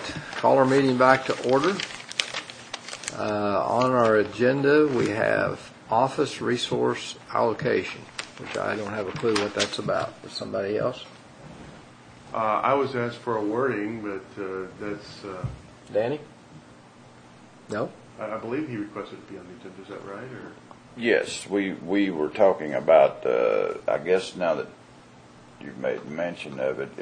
right, call our meeting back to order. On our agenda, we have office resource allocation, which I don't have a clue what that's about. Is somebody else? I was asked for a wording, but that's... Danny? No? I believe he requested it be on the agenda. Is that right? Or? Yes, we were talking about, I guess now that you've made mention of it,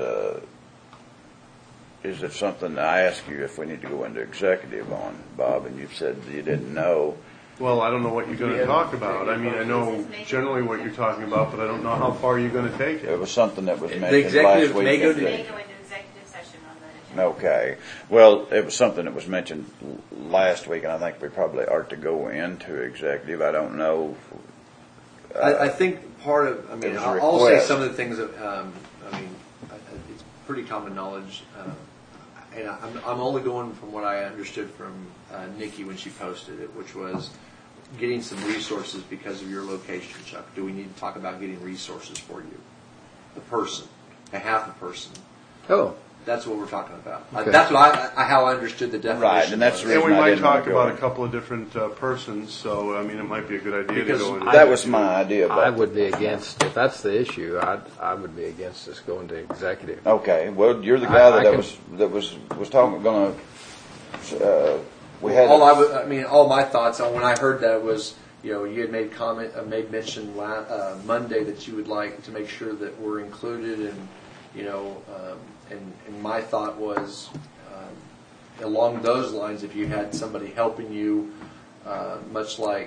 is it something I asked you if we need to go into executive on, Bob, and you said you didn't know. Well, I don't know what you're going to talk about. I mean, I know generally what you're talking about, but I don't know how far you're going to take it. It was something that was mentioned last week. May go into executive session on that agenda. Okay. Well, it was something that was mentioned last week, and I think we probably ought to go into executive. I don't know. I think part of, I mean, I'll say some of the things that, I mean, it's pretty common knowledge, and I'm only going from what I understood from Nikki when she posted it, which was getting some resources because of your location, Chuck. Do we need to talk about getting resources for you? The person, a half a person. Oh. That's what we're talking about. Okay. That's what how I understood the definition. Right, and that's the reason we I might didn't talk about go. a couple of different persons, so I mean, it might be a good idea to go into that was my idea. I would be against, if that's the issue, I would be against us going to executive. Okay, well, you're the guy that was talking. We had all my thoughts on when I heard that was, you had made mention Monday that you would like to make sure that we're included, and and my thought was along those lines, if you had somebody helping you, much like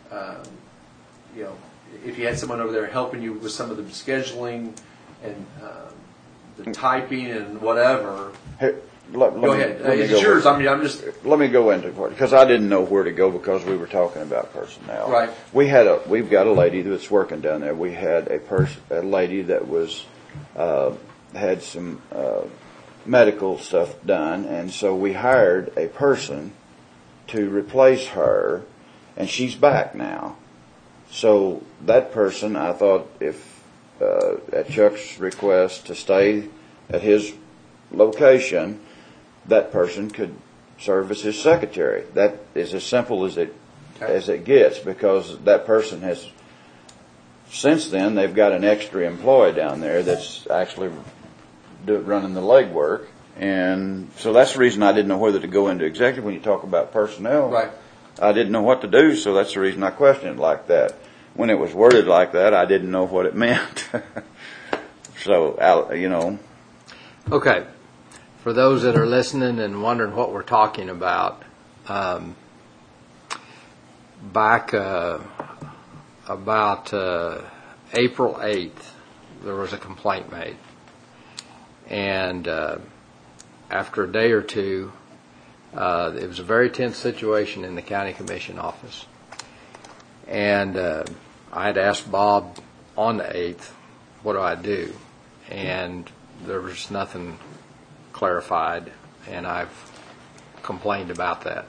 if you had someone over there helping you with some of the scheduling and the typing and whatever. Go ahead. It's yours. I mean, I'm just. Let me go into it because I didn't know where to go because we were talking about personnel. Right. We've got a lady that's working down there. We had a lady that was had some medical stuff done, and so we hired a person to replace her, and she's back now. So that person, I thought, if at Chuck's request to stay at his location, that person could serve as his secretary. That is as simple as it gets, because that person has, since then, they've got an extra employee down there that's actually running the legwork. And so that's the reason I didn't know whether to go into executive when you talk about personnel. Right. I didn't know what to do, so that's the reason I questioned it like that. When it was worded like that, I didn't know what it meant. So, Okay. For those that are listening and wondering what we're talking about, back about April 8th, there was a complaint made. And after a day or two, it was a very tense situation in the county commission office. And I had asked Bob on the 8th, what do I do? And there was nothing clarified, and I've complained about that.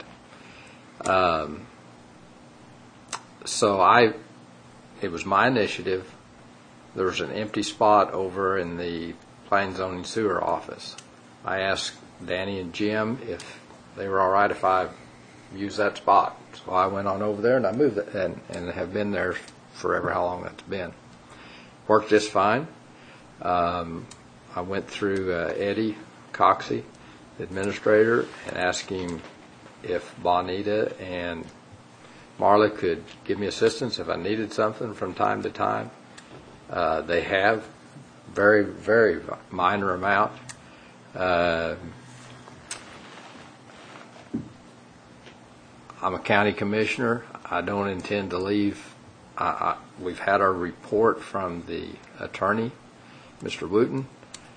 So it was my initiative. There was an empty spot over in the Planning, Zoning, Sewer office. I asked Danny and Jim if they were all right if I used that spot. So I went on over there and I moved it, and have been there forever, how long that's been. Worked just fine. I went through Eddie Coxey, the administrator, and asked him if Bonita and Marla could give me assistance if I needed something from time to time. They have very, very minor amount. I'm a county commissioner. I don't intend to leave. We've had our report from the attorney, Mr. Wooten.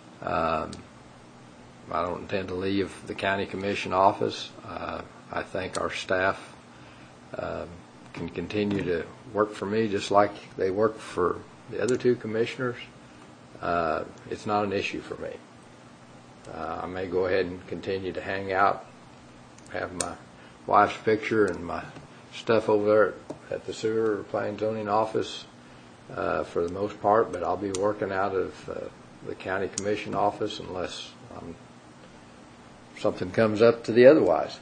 I don't intend to leave the county commission office. I think our staff can continue to work for me just like they work for the other two commissioners. It's not an issue for me. I may go ahead and continue to hang out, have my wife's picture and my stuff over there at the sewer or planning zoning office for the most part, but I'll be working out of the county commission office unless I'm something comes up to the otherwise.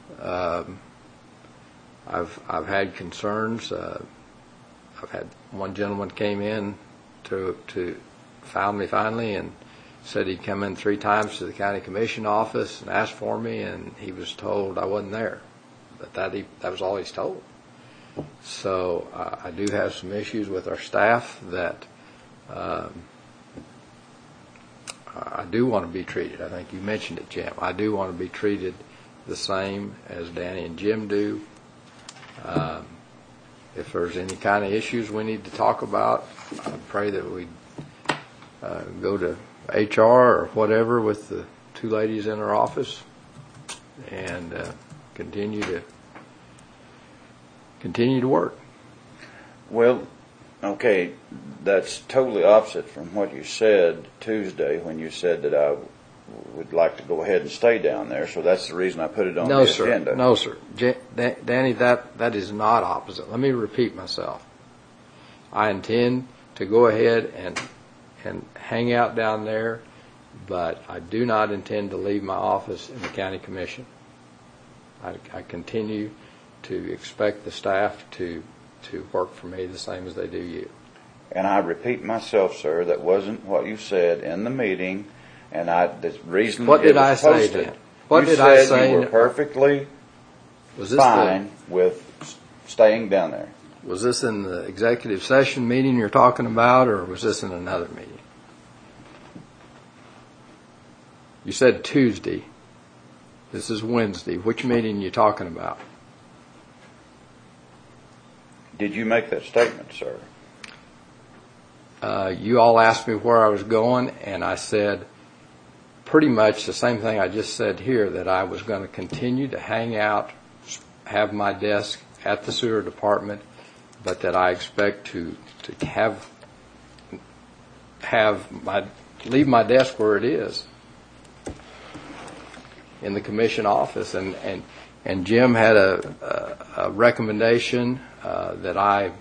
I've had concerns. I've had one gentleman came in to found me finally and said he'd come in 3 times to the county commission office and asked for me, and he was told I wasn't there. But that was all he's told. So I do have some issues with our staff that I do want to be treated. I think you mentioned it, Jim. I do want to be treated the same as Danny and Jim do. If there's any kind of issues we need to talk about, I pray that we go to HR or whatever with the 2 ladies in our office and continue to work. Well, okay, that's totally opposite from what you said Tuesday when you said that I would like to go ahead and stay down there. So that's the reason I put it on the agenda. No, sir. Danny, that is not opposite. Let me repeat myself. I intend to go ahead and hang out down there, but I do not intend to leave my office in the county commission. I continue to expect the staff to work for me the same as they do you. And I repeat myself, sir, that wasn't what you said in the meeting, and the reason what did I say posted, then? What you did said I say? You were perfectly fine with staying down there. Was this in the executive session meeting you're talking about, or was this in another meeting? You said Tuesday. This is Wednesday. Which meeting are you talking about? Did you make that statement, sir? You all asked me where I was going, and I said pretty much the same thing I just said here, that I was going to continue to hang out, have my desk at the sewer department, but that I expect to leave my desk where it is in the commission office. And Jim had a recommendation that I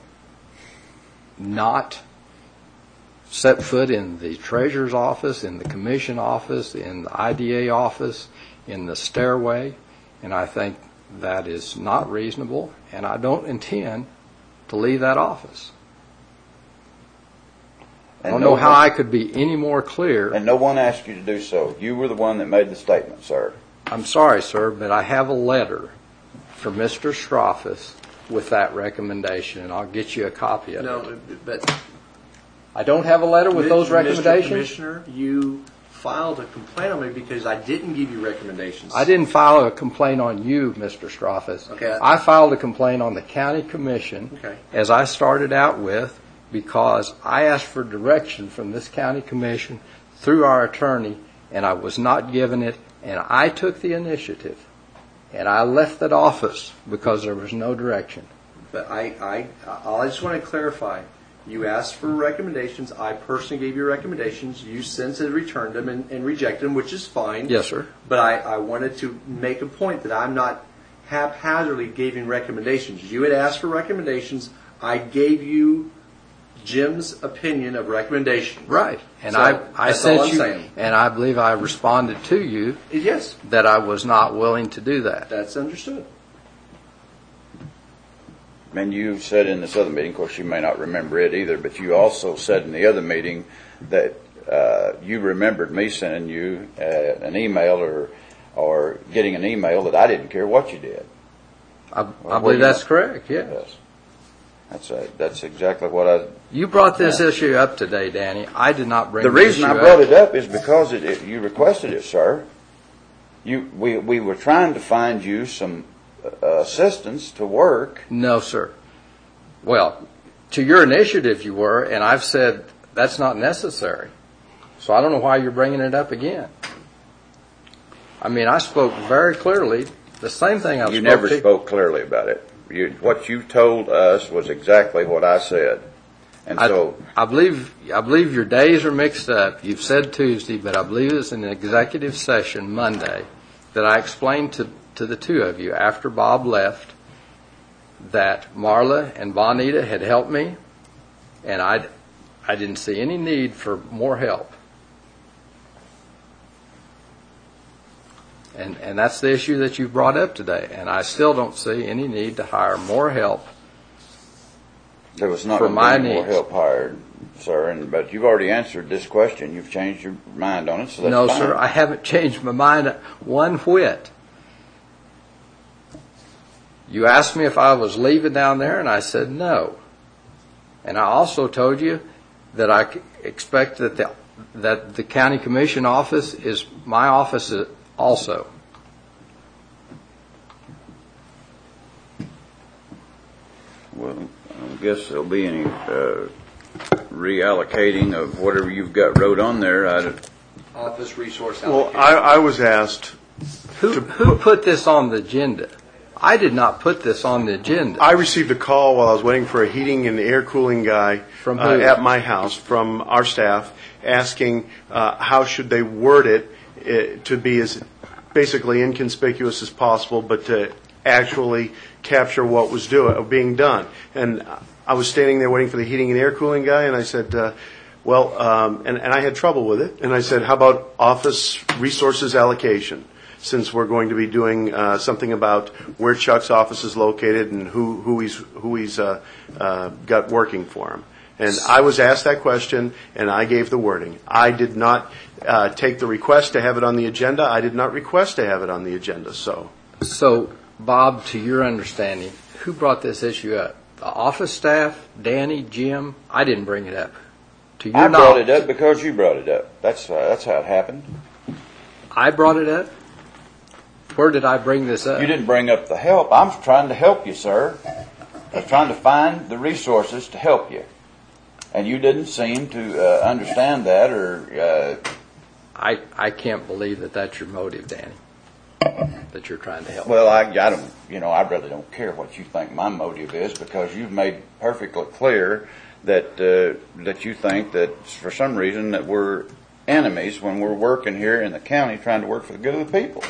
not set foot in the treasurer's office, in the commission office, in the IDA office, in the stairway, and I think that is not reasonable, and I don't intend to leave that office. I don't know how I could be any more clear. And no one asked you to do so. You were the one that made the statement, sir. I'm sorry, sir, but I have a letter from Mr. Stroffus with that recommendation, and I'll get you a copy of it. No, but I don't have a letter with those recommendations? Mr. Commissioner, you filed a complaint on me because I didn't give you recommendations. I didn't file a complaint on you, Mr. Stroffus. Okay. I filed a complaint on the county commission, as I started out with, because I asked for direction from this county commission through our attorney, and I was not given it, and I took the initiative, and I left that office because there was no direction. But I just want to clarify. You asked for recommendations. I personally gave you recommendations. You since have returned them and rejected them, which is fine. Yes, sir. But I wanted to make a point that I'm not haphazardly giving recommendations. You had asked for recommendations. I gave you Jim's opinion of recommendation. Right. And so I sent you, and I believe I responded to you. Yes. That I was not willing to do that. That's understood. And you said in this other meeting, of course you may not remember it either, but you also said in the other meeting that you remembered me sending you an email or getting an email that I didn't care what you did. I believe that's correct, yes. That's exactly what You brought this issue up today, Danny. I did not bring the reason I brought it up is because you requested it, sir. We were trying to find you some assistance to work. No, sir. Well, to your initiative you were, and I've said that's not necessary. So I don't know why you're bringing it up again. I mean, I spoke very clearly. The same thing I spoke. You never spoke clearly about it. What you told us was exactly what I said. And so I believe your days are mixed up. You've said Tuesday, but I believe it's an executive session Monday that I explained to the two of you after Bob left that Marla and Bonita had helped me, and I didn't see any need for more help. And that's the issue that you've brought up today. And I still don't see any need to hire more help. There was not for going my to be more needs. help hired, sir. But you've already answered this question. You've changed your mind on it, so that's No, fine. sir, I haven't changed my mind one whit. You asked me if I was leaving down there, and I said no. And I also told you that I expect that the county commission office is my office also. Well, I guess there'll be any reallocating of whatever you've got wrote on there. Office resource Well, allocation. I was asked, Who put this on the agenda? I did not put this on the agenda. I received a call while I was waiting for a heating and air cooling guy From who? at my house from our staff asking how should they word it to be as basically inconspicuous as possible, but to actually capture what was being done. And I was standing there waiting for the heating and air cooling guy, and I said, and I had trouble with it. And I said, how about office resources allocation? Since we're going to be doing something about where Chuck's office is located and who he's got working for him. And I was asked that question, and I gave the wording. I did not take the request to have it on the agenda. I did not request to have it on the agenda. So, Bob, to your understanding, who brought this issue up? The office staff, Danny, Jim? I didn't bring it up. To your I brought knowledge, it up because you brought it up. That's how it happened. I brought it up? Where did I bring this up? You didn't bring up the help. I'm trying to help you, sir. I was trying to find the resources to help you. And you didn't seem to understand that, or I can't believe that that's your motive, Danny. That you're trying to help. well, I don't. I really don't care what you think my motive is, because you've made perfectly clear that that you think that for some reason that we're enemies when we're working here in the county trying to work for the good of the people.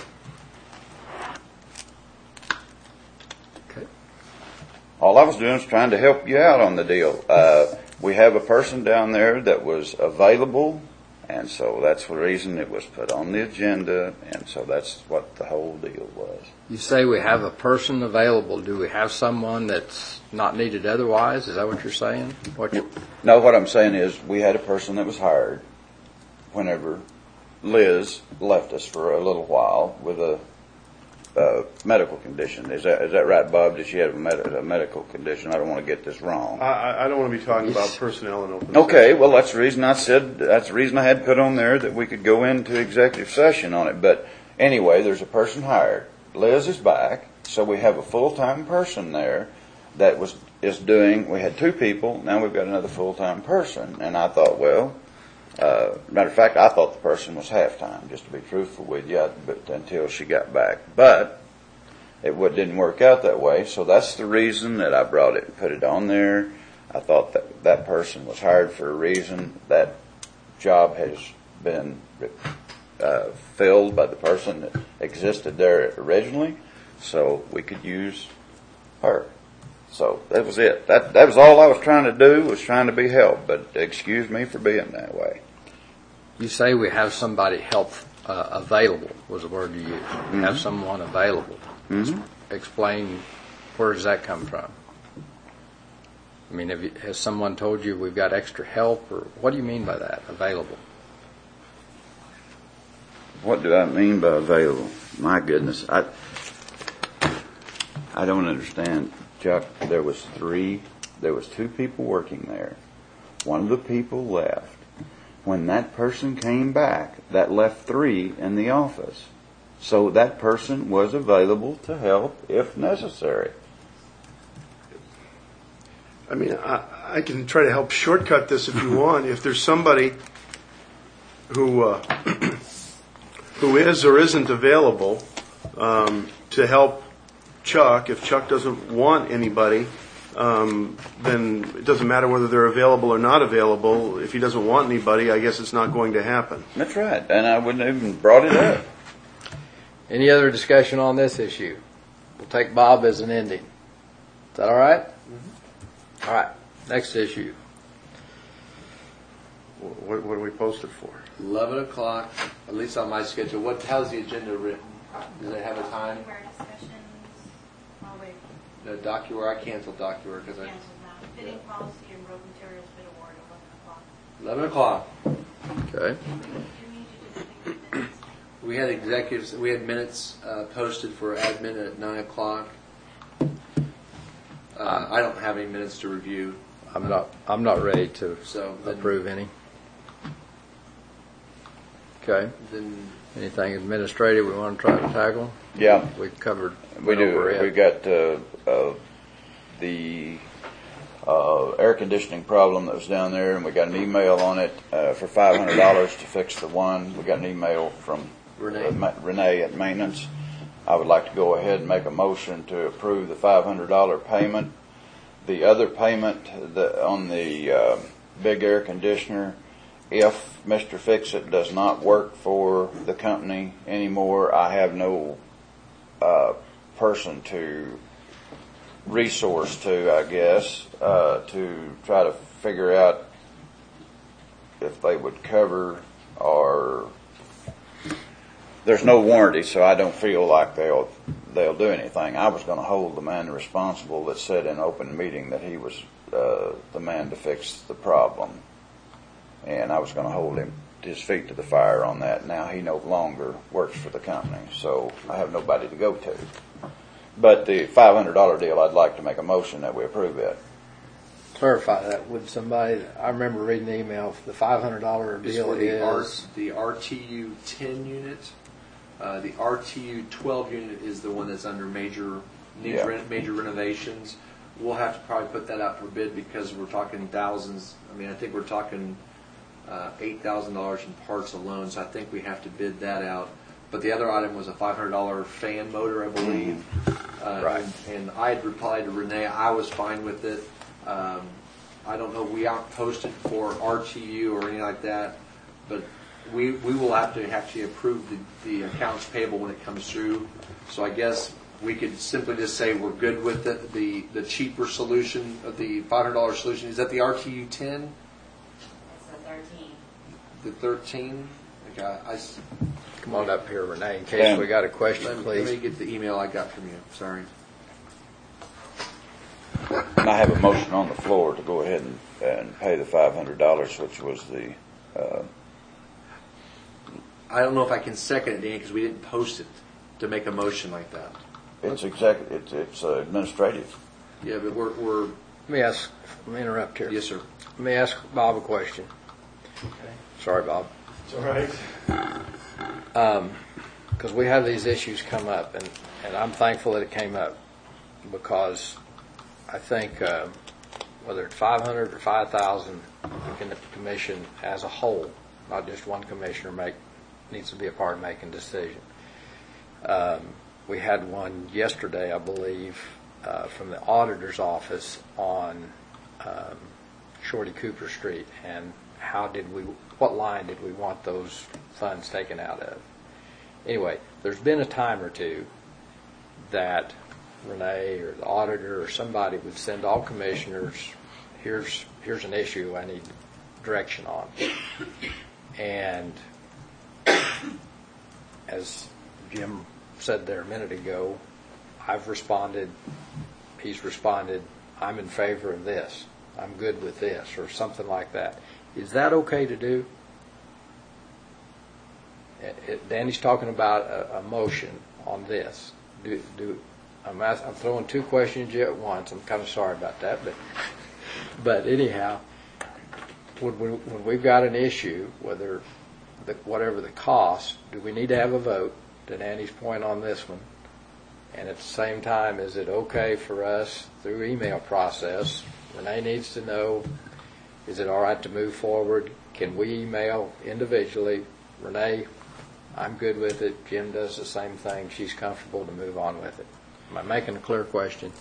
Okay. All I was doing was trying to help you out on the deal. We have a person down there that was available, and so that's the reason it was put on the agenda, and so that's what the whole deal was. You say we have a person available. Do we have someone that's not needed otherwise? Is that what you're saying? No, what I'm saying is we had a person that was hired whenever Liz left us for a little while with a medical condition. Is that right, Bob? Did she have a medical condition? I don't want to get this wrong. I don't want to be talking about personnel in open Okay, session. well, that's the reason I said, that's the reason I had put on there that we could go into executive session on it. But anyway, there's a person hired. Liz is back, so we have a full-time person there that is doing, we had two people, now we've got another full-time person. And I thought, well, matter of fact, I thought the person was half-time, just to be truthful with you, but until she got back. But it didn't work out that way, so that's the reason that I brought it and put it on there. I thought that person was hired for a reason. That job has been filled by the person that existed there originally, so we could use her. So that was it. That was all I was trying to do, was trying to be helped, but excuse me for being that way. You say we have somebody available, was the word you used. We have someone available. Mm-hmm. Explain, where does that come from? I mean, has someone told you we've got extra help, or what do you mean by that, available? What do I mean by available? My goodness, I don't understand, Chuck. There was two people working there. One of the people left. When that person came back, that left three in the office. So that person was available to help if necessary. I mean, I can try to help shortcut this if you want. If there's somebody who is or isn't available to help Chuck, if Chuck doesn't want anybody, then it doesn't matter whether they're available or not available. If he doesn't want anybody, I guess it's not going to happen. That's right, and I wouldn't have even brought it up. Any other discussion on this issue? We'll take Bob as an ending. Is that all right? Mm-hmm. All right. Next issue. What are we posted for? 11 o'clock, at least on my schedule. How's the agenda written? Does it have a time? Anywhere discussions, oh wait, No, DocuWare, I canceled DocuWare because canceled now. Bidding policy and road materials bid award at 11 o'clock. Okay. 11 o'clock. Do you need to do the minutes? We had executives, we had minutes posted for admin at 9 o'clock. I don't have any minutes to review. I'm not ready to So then- approve any. Okay. Then Anything administrative we want to try to tackle? Yeah, We covered. we went do. over it. We got the air conditioning problem that was down there, and we got an email on it for $500 to fix the one. We got an email from Renee at maintenance. I would like to go ahead and make a motion to approve the $500 payment. The other payment on the big air conditioner, if Mr. Fix-It does not work for the company anymore, I have no person to resource to, I guess, to try to figure out if they would cover, or there's no warranty, so I don't feel like they'll do anything. I was going to hold the man responsible that said in open meeting that he was the man to fix the problem, and I was going to hold his feet to the fire on that. Now he no longer works for the company, so I have nobody to go to. But the $500 deal, I'd like to make a motion that we approve it. Clarify that with somebody. I remember reading the email. The $500 is deal for is the RTU 10 unit. The RTU 12 unit is the one that's under major renovations. We'll have to probably put that out for bid because we're talking thousands. I mean, I think we're talking $8,000 in parts alone, so I think we have to bid that out. But the other item was a $500 fan motor, I believe. Right. And I had replied to Renee, I was fine with it. I don't know, we aren't posted for RTU or anything like that, but we will have to actually approve the accounts payable when it comes through. So I guess we could simply just say we're good with it. The cheaper solution of the $500 solution, is that the RTU 10? It's a 13. The 13? Okay, come on up here, Renee, in case we got a question, let me please. get the email I got from you. Sorry. And I have a motion on the floor to go ahead and pay the $500, which was the. I don't know if I can second it, Danny, because we didn't post it to make a motion like that. It's administrative. Yeah, but we're Let me interrupt here. yes, sir. Let me ask Bob a question. Sorry, Bob. It's all right. Because we have these issues come up, and I'm thankful that it came up, because I think whether it's 500 or 5,000, the commission as a whole, not just one commissioner, needs to be a part of making a decision. We had one yesterday, I believe, from the auditor's office on Shorty Cooper Street, and what line did we want those funds taken out of? Anyway, there's been a time or two that Renee or the auditor or somebody would send all commissioners, here's an issue I need direction on. And as Jim said there a minute ago, I've responded, he's responded, I'm in favor of this, I'm good with this, or something like that. Is that okay to do? Danny's talking about a motion on this. I'm throwing two questions at once. I'm kind of sorry about that, but anyhow, when we've got an issue, whatever the cost, do we need to have a vote? To Danny's point on this one, and at the same time, is it okay for us through email process? Renee needs to know: is it all right to move forward? Can we email individually? Renee, I'm good with it. Jim does the same thing. She's comfortable to move on with it. Am I making a clear question?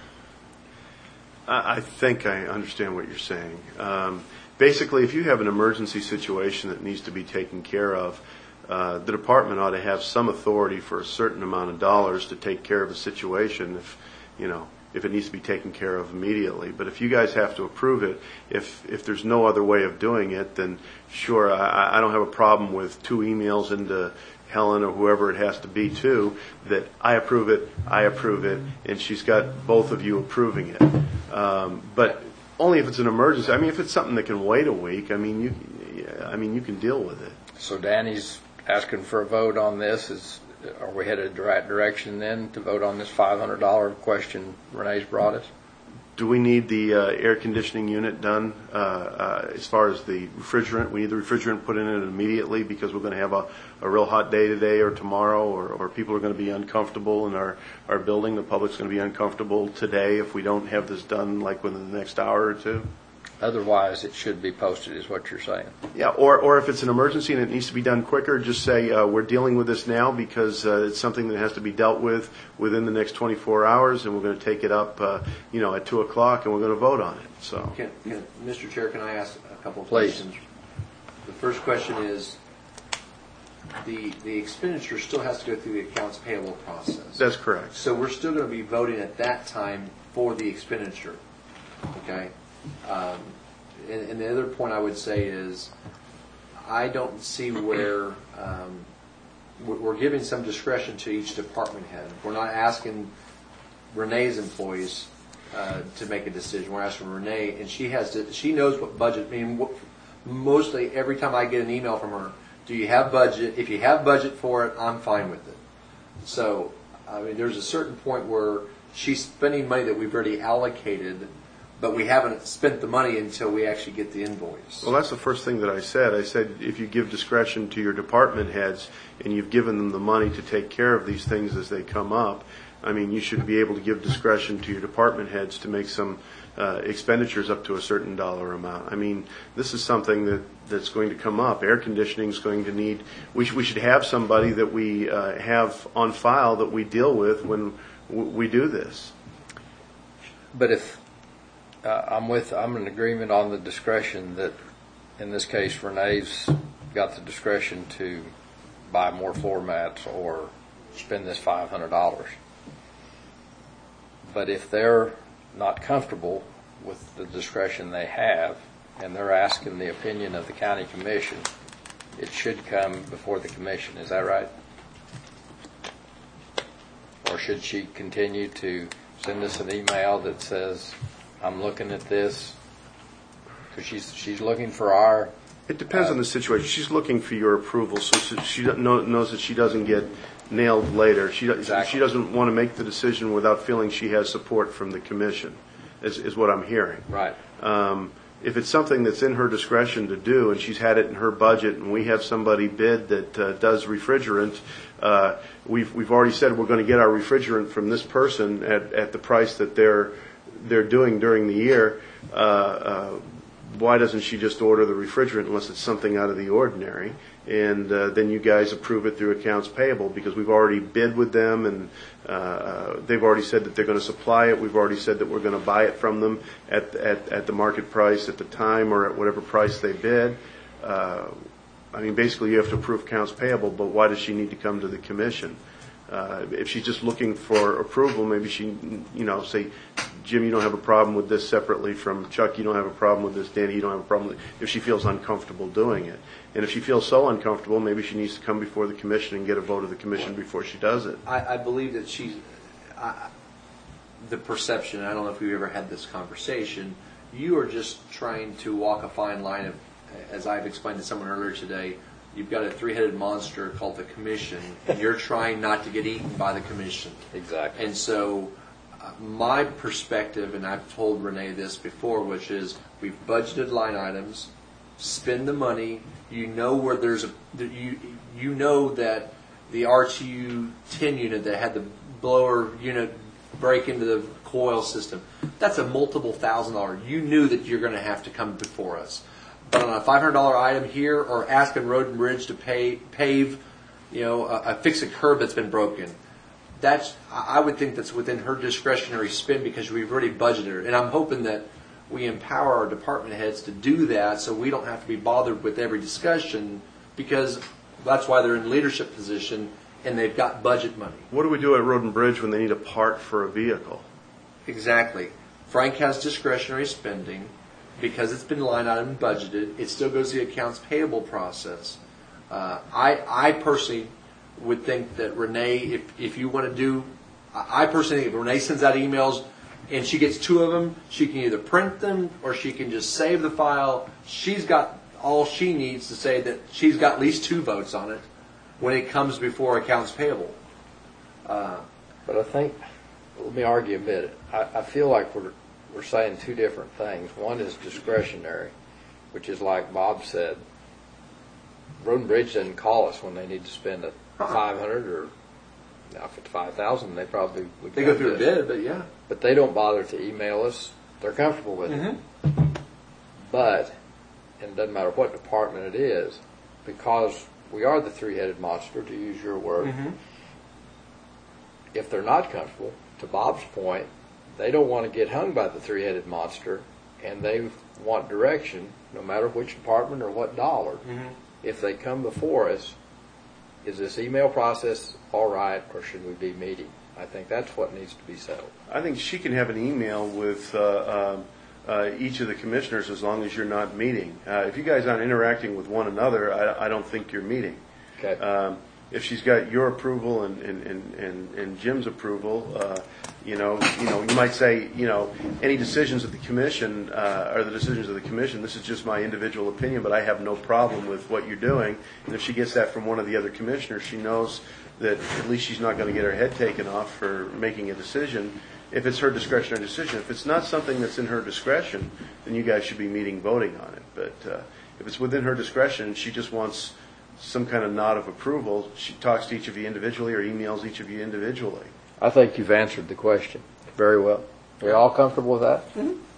I think I understand what you're saying. Basically, if you have an emergency situation that needs to be taken care of, the department ought to have some authority for a certain amount of dollars to take care of a situation. if it needs to be taken care of immediately. But if you guys have to approve it, if there's no other way of doing it, then sure, I don't have a problem with 2 emails into Helen or whoever it has to be too, that I approve it, and she's got both of you approving it. But only if it's an emergency. I mean, if it's something that can wait a week, I mean, you can deal with it. So Danny's asking for a vote on this. Are we headed the right direction then to vote on this $500 question Renee's brought us? Do we need the air conditioning unit done as far as the refrigerant? We need the refrigerant put in it immediately because we're going to have a real hot day today or tomorrow, or people are going to be uncomfortable in our building. The public's going to be uncomfortable today if we don't have this done like within the next hour or two. Otherwise, it should be posted, is what you're saying. Yeah, or if it's an emergency and it needs to be done quicker, just say we're dealing with this now because it's something that has to be dealt with within the next 24 hours, and we're going to take it up, at 2 o'clock, and we're going to vote on it. So, Mr. Chair, can I ask a couple of Please. questions? The first question is, the expenditure still has to go through the accounts payable process. that's correct. So we're still going to be voting at that time for the expenditure, okay? And the other point I would say is, I don't see where we're giving some discretion to each department head. We're not asking Renee's employees to make a decision. We're asking Renee, and she knows what budget. I mean, mostly every time I get an email from her, do you have budget? If you have budget for it, I'm fine with it. So, I mean, there's a certain point where she's spending money that we've already allocated, but we haven't spent the money until we actually get the invoice. Well, that's the first thing that I said. I said if you give discretion to your department heads and you've given them the money to take care of these things as they come up, I mean, you should be able to give discretion to your department heads to make some expenditures up to a certain dollar amount. I mean, this is something that's going to come up. Air conditioning is going to need, we should have somebody that we have on file that we deal with when we do this. But if I'm in agreement on the discretion that, in this case, Renee's got the discretion to buy more floor mats or spend this $500. But if they're not comfortable with the discretion they have and they're asking the opinion of the county commission, it should come before the commission. Is that right? Or should she continue to send us an email that says, I'm looking at this, because she's looking for our... It depends on the situation. She's looking for your approval so she knows that she doesn't get nailed later. Exactly. She doesn't want to make the decision without feeling she has support from the commission, is what I'm hearing. Right. If it's something that's in her discretion to do and she's had it in her budget and we have somebody bid that does refrigerant, we've already said we're going to get our refrigerant from this person at the price that they're doing during the year. Why doesn't she just order the refrigerant unless it's something out of the ordinary? And then you guys approve it through accounts payable because we've already bid with them and they've already said that they're going to supply it. We've already said that we're going to buy it from them at the market price at the time or at whatever price they bid. I mean, basically you have to approve accounts payable, but why does she need to come to the commission? If she's just looking for approval, maybe she, say, Jim, you don't have a problem with this separately from Chuck, you don't have a problem with this, Danny, you don't have a problem with it, if she feels uncomfortable doing it. And if she feels so uncomfortable, maybe she needs to come before the commission and get a vote of the commission before she does it. I believe that the perception, I don't know if we've ever had this conversation, you are just trying to walk a fine line of, as I've explained to someone earlier today, you've got a three-headed monster called the commission, and you're trying not to get eaten by the commission. Exactly. And so my perspective, and I've told Renee this before, which is we've budgeted line items, spend the money, you know where there's you know that the RTU 10 unit that had the blower unit break into the coil system, that's a multiple $1,000. You knew that you're going to have to come before us. But on a $500 item here, or asking Road and Bridge to pave, fix a curb that's been broken, I would think that's within her discretionary spend because we've already budgeted it. And I'm hoping that we empower our department heads to do that so we don't have to be bothered with every discussion because that's why they're in leadership position and they've got budget money. What do we do at Road and Bridge when they need a part for a vehicle? Exactly. Frank has discretionary spending because it's been line item budgeted. It still goes the accounts payable process. I personally would think that Renee, if you want to do, I personally think if Renee sends out emails and she gets 2 of them, she can either print them or she can just save the file. She's got all she needs to say that she's got at least 2 votes on it when it comes before accounts payable. But I think, let me argue a bit. I feel like we're saying 2 different things. One is discretionary, which is like Bob said. Road and Bridge doesn't call us when they need to spend a $500 or now if it's $5,000, they probably would. They go through a bid, but yeah. But they don't bother to email us. They're comfortable with it. But, and it doesn't matter what department it is, because we are the 3-headed monster, to use your word. If they're not comfortable, to Bob's point, they don't want to get hung by the 3-headed monster, and they want direction, no matter which department or what dollar. If they come before us, is this email process all right, or should we be meeting? I think that's what needs to be settled. I think she can have an email with each of the commissioners as long as you're not meeting. If you guys aren't interacting with one another, I don't think you're meeting. Okay. If she's got your approval and Jim's approval, you might say, any decisions of the commission are the decisions of the commission. This is just my individual opinion, but I have no problem with what you're doing. And if she gets that from one of the other commissioners, she knows that at least she's not going to get her head taken off for making a decision if it's her discretionary decision. If it's not something that's in her discretion, then you guys should be meeting voting on it. But if it's within her discretion, she just wants some kind of nod of approval, she talks to each of you individually or emails each of you individually. I think you've answered the question very well. Are you all comfortable with that?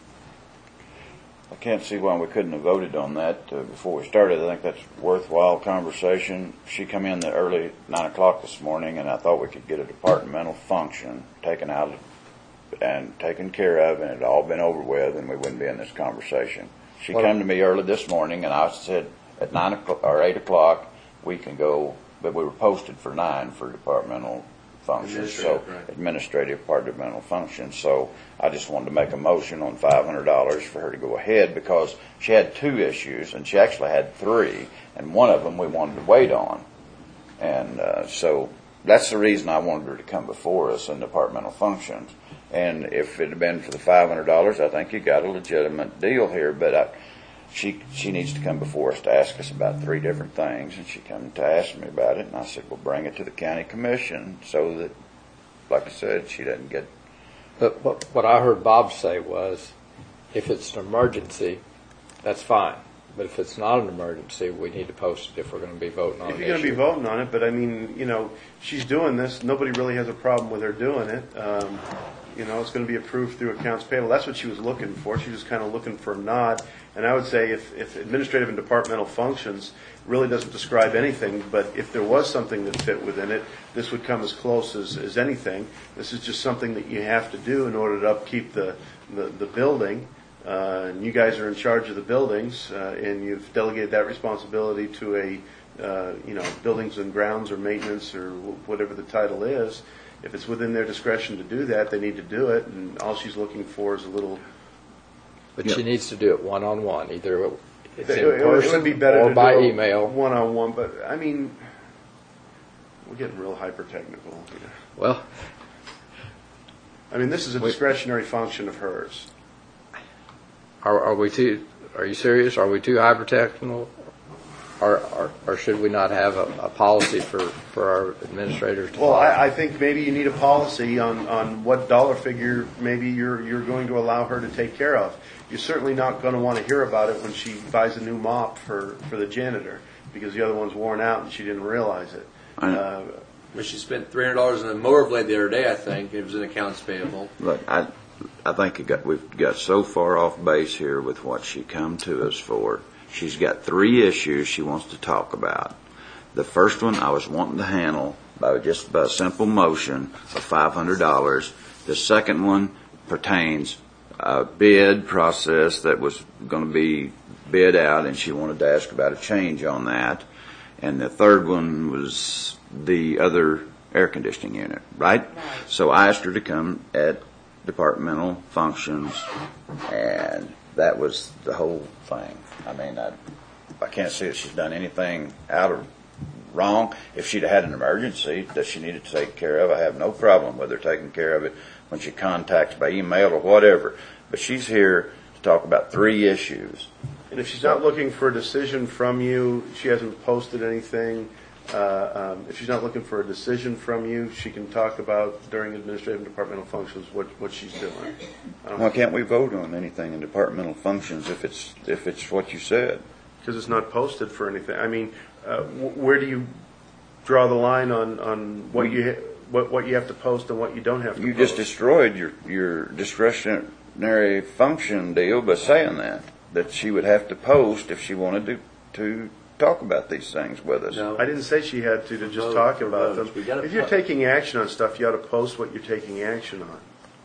I can't see why we couldn't have voted on that before we started. I think that's worthwhile conversation. She come in the early 9 o'clock this morning, and I thought we could get a departmental function taken out and taken care of, and it had all been over with, and we wouldn't be in this conversation. She came to me early this morning, and I said at 9 o'clock or 8 o'clock we can go, but we were posted for 9 for departmental functions, administrative departmental functions. So I just wanted to make a motion on $500 for her to go ahead because she had 2 issues, and she actually had 3, and one of them we wanted to wait on. And so that's the reason I wanted her to come before us in departmental functions. And if it had been for the $500, I think you got a legitimate deal here, but she needs to come before us to ask us about 3 different things, and she came to ask me about it, and I said, well, bring it to the county commission so that, like I said, she doesn't get... But what I heard Bob say was, if it's an emergency, that's fine. But if it's not an emergency, we need to post it if we're going to be voting on it. If you're going to be voting on it, but I mean, she's doing this. Nobody really has a problem with her doing it. It's going to be approved through accounts payable. That's what she was looking for. She was kind of looking for a nod. And I would say if administrative and departmental functions really doesn't describe anything, but if there was something that fit within it, this would come as close as anything. This is just something that you have to do in order to upkeep the building. And you guys are in charge of the buildings, and you've delegated that responsibility to a buildings and grounds or maintenance or whatever the title is. If it's within their discretion to do that, they need to do it, and all she's looking for is a little... But she needs to do it one-on-one, either it's in person it would be better or to by do email. One-on-one, but, I mean, we're getting real hyper-technical here. Well... I mean, this is a discretionary function of hers. Are you serious? Are we too hyper-technical? Or should we not have a policy for our administrators to follow? Well, I think maybe you need a policy on what dollar figure maybe you're going to allow her to take care of. You're certainly not going to want to hear about it when she buys a new mop for the janitor because the other one's worn out and she didn't realize it. When she spent $300 on a mower blade the other day, I think it was in accounts payable. Look, I think we've got so far off base here with what she come to us for. She's got 3 issues she wants to talk about. The first one I was wanting to handle by a simple motion of $500. The second one pertains a bid process that was going to be bid out, and she wanted to ask about a change on that. And the third one was the other air conditioning unit, right? So I asked her to come at departmental functions, and that was the whole thing. I mean, I can't see that she's done anything out of wrong. If she'd had an emergency that she needed to take care of, I have no problem with her taking care of it when she contacts by email or whatever. But she's here to talk about 3 issues. And if she's not looking for a decision from you, she hasn't posted anything. If she's not looking for a decision from you, she can talk about during administrative and departmental functions what she's doing. Why can't we vote on anything in departmental functions if it's what you said? Because it's not posted for anything. I mean, where do you draw the line on what you have to post and what you don't have to post? You just destroyed your discretionary function deal by saying that she would have to post if she wanted to talk about these things with us. No. I didn't say she had to just talk about them. If you're taking action on stuff, you ought to post what you're taking action on.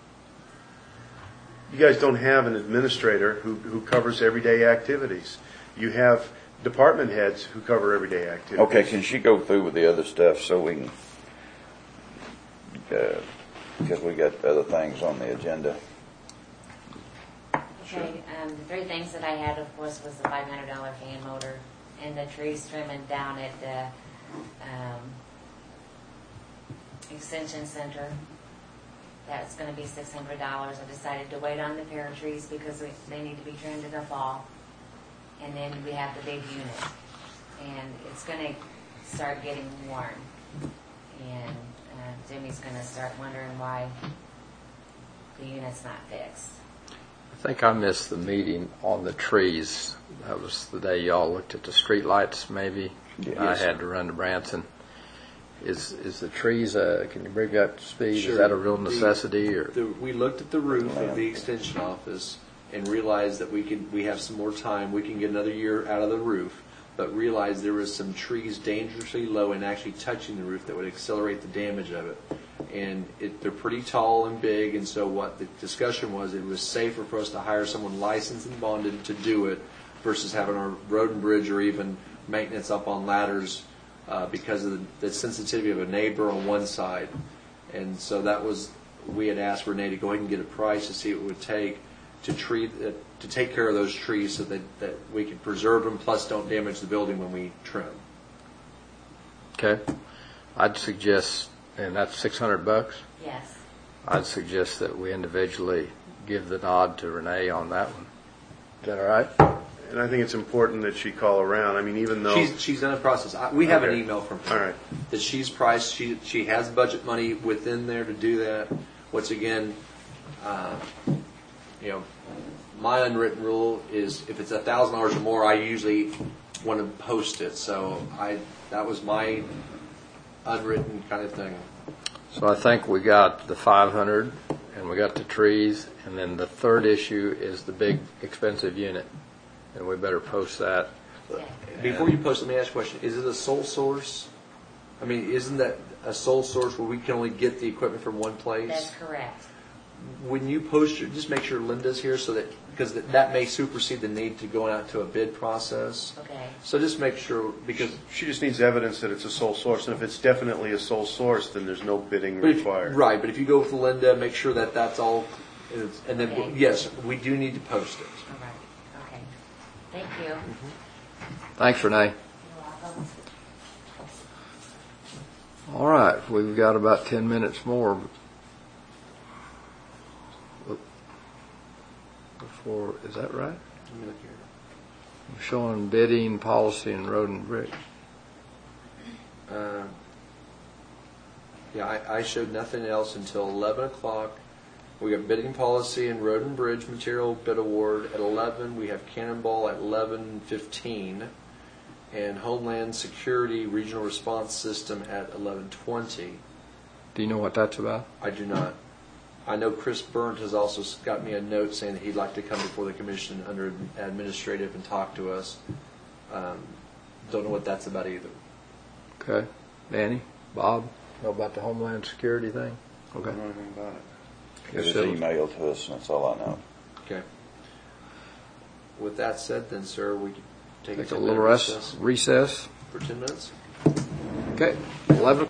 You guys don't have an administrator who covers everyday activities. You have department heads who cover everyday activities. Okay, can she go through with the other stuff so we can, because we got other things on the agenda. Okay, the 3 things that I had, of course, was the $500 fan motor and the trees trimming down at the Extension Center. That's going to be $600. I decided to wait on the pear trees because they need to be trimmed in the fall. And then we have the big unit. And it's going to start getting warm. And Jimmy's going to start wondering why the unit's not fixed. I think I missed the meeting on the trees. That was the day y'all looked at the street lights, maybe. Yes. I had to run to Branson. Is the trees, can you bring me up to speed? Sure. Is that a real necessity? We looked at the roof of the extension office and realized that we have some more time. We can get another year out of the roof, but realized there was some trees dangerously low and actually touching the roof that would accelerate the damage of it. And they're pretty tall and big, and so what the discussion was, it was safer for us to hire someone licensed and bonded to do it versus having our road and bridge or even maintenance up on ladders because of the sensitivity of a neighbor on one side. And so that was, we had asked Renee to go ahead and get a price to see what it would take to take care of those trees so that we could preserve them, plus don't damage the building when we trim. Okay. I'd suggest, and that's $600? Yes. I'd suggest that we individually give the nod to Renee on that one. Is that all right? And I think it's important that she call around. I mean, even though She's done a process. We have an Okay. email from her All right. that she's priced. She has budget money within there to do that. Once again, my unwritten rule is if it's $1,000 or more, I usually want to post it. So that was my unwritten kind of thing. So I think we got the 500 and we got the trees, and then the third issue is the big expensive unit, and we better post that. Before you post, let me ask a question. Is it a sole source? I mean, isn't that a sole source where we can only get the equipment from one place? That's correct. When you post it, just make sure Linda's here so that, because that may supersede the need to go out to a bid process. Okay. So just make sure, because she just needs evidence that it's a sole source, and if it's definitely a sole source, then there's no bidding required. Right, but if you go with Linda, make sure that that's all, and then, Okay. yes, we do need to post it. All right. Okay. Thank you. Thanks, Renee. You're welcome. All right, we've got about 10 minutes more before, is that right? Let me look here. I'm showing bidding, policy, and road and bridge. Yeah, I showed nothing else until 11 o'clock. We got bidding policy and road and bridge material bid award at 11. We have Cannonball at 11:15. And Homeland Security Regional Response System at 11:20. Do you know what that's about? I do not. I know Chris Burnt has also got me a note saying that he'd like to come before the commission under administrative and talk to us. Don't know what that's about either. Okay. Danny? Bob? Know about the Homeland Security thing? Okay. I don't know anything about it. It was emailed to us, that's all I know. Okay. With that said, then, sir, we can take a Take a 10-minute little recess for 10 minutes. Okay. 11